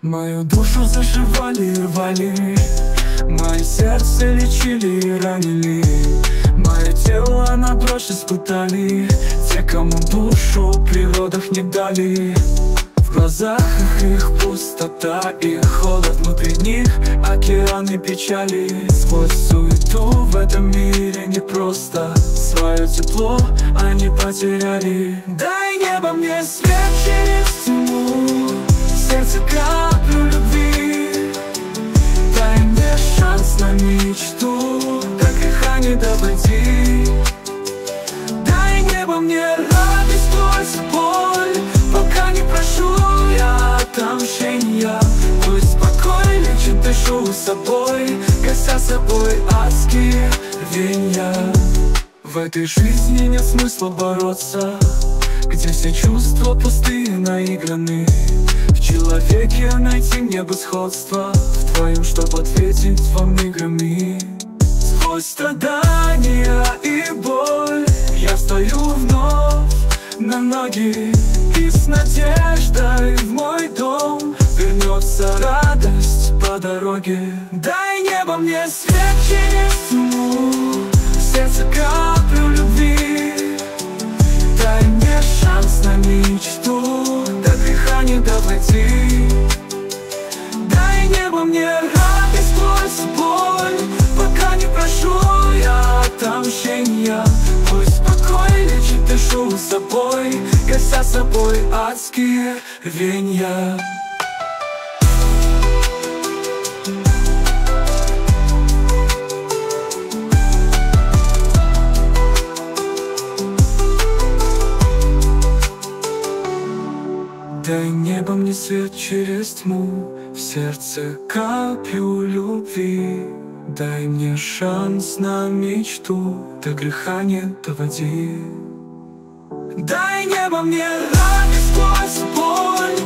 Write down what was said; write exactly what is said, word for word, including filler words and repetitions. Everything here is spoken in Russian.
Мою душу зашивали и рвали, мое сердце лечили и ранили, мое тело на дрожь испытали те, кому душу при родах не дали. В глазах их пустота и холод, внутри них океаны печали. Сквозь суету в этом мире непросто, свое тепло они потеряли. Дай небо мне свет через тьму, сердце каплю любви. Дай мне шанс на мечту, до греха не доводи. Дай небо мне радость сквозь боль, пока не прошу я отомщения. Пусть покой лечит душу собой, гася собой адские рвенья. В этой жизни нет смысла бороться, где все чувства пустые, наиграны. В человеке найти небо сходства, в твоем, чтоб ответить вам играми. Сквозь страдания и боль я встаю вновь на ноги, и с надеждой в мой дом вернется радость по дороге. Дай небо мне свет через тьму, сердце каплю любви. Дай мне шанс на мечту, до греха не доводи. Дай небо мне радость сквозь боль, пока не прошу я отомщения. Пусть покой лечит душу собой, гася собой адские рвенья. Дай небо мне свет через тьму, в сердце каплю любви. Дай мне шанс на мечту, до греха не доводи. Дай небо мне радость сквозь боль,